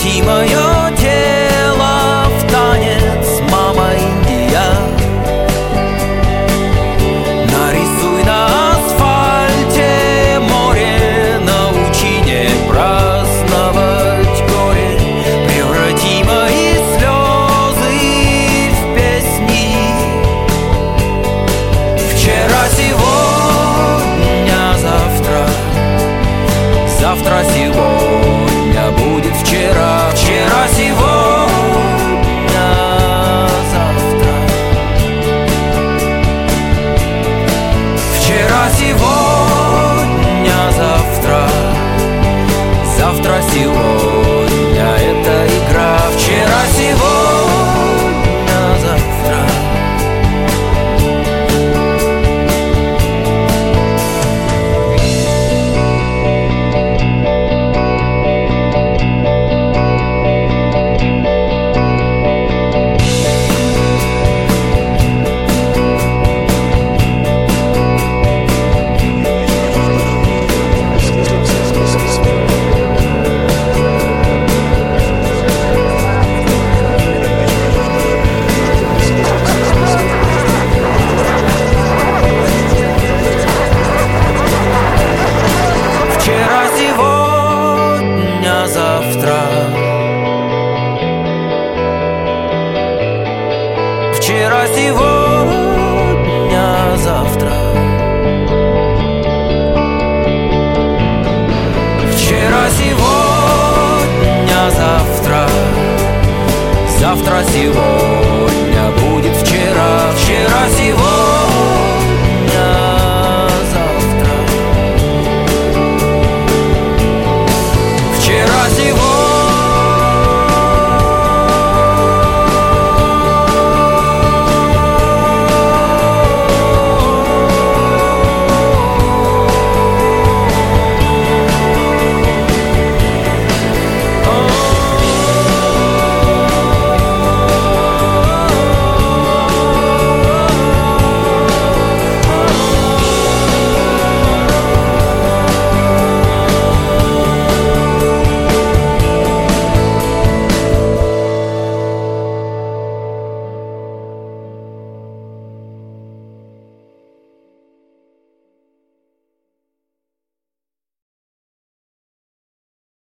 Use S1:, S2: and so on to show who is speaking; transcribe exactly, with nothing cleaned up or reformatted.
S1: Преврати мое тело в танец, мама Индия. Нарисуй на асфальте море, научи не праздновать горе. Преврати мои слезы в песни. Вчера, сегодня, завтра. Завтра, сегодня будет вчера. Вчера, сегодня, завтра. Вчера, сегодня, завтра. Завтра, сегодня. Это игра. Вчера, сегодня, завтра. Вчера, сегодня, завтра. Вчера, сегодня, завтра. Вчера, сегодня, завтра. Завтра, сегодня.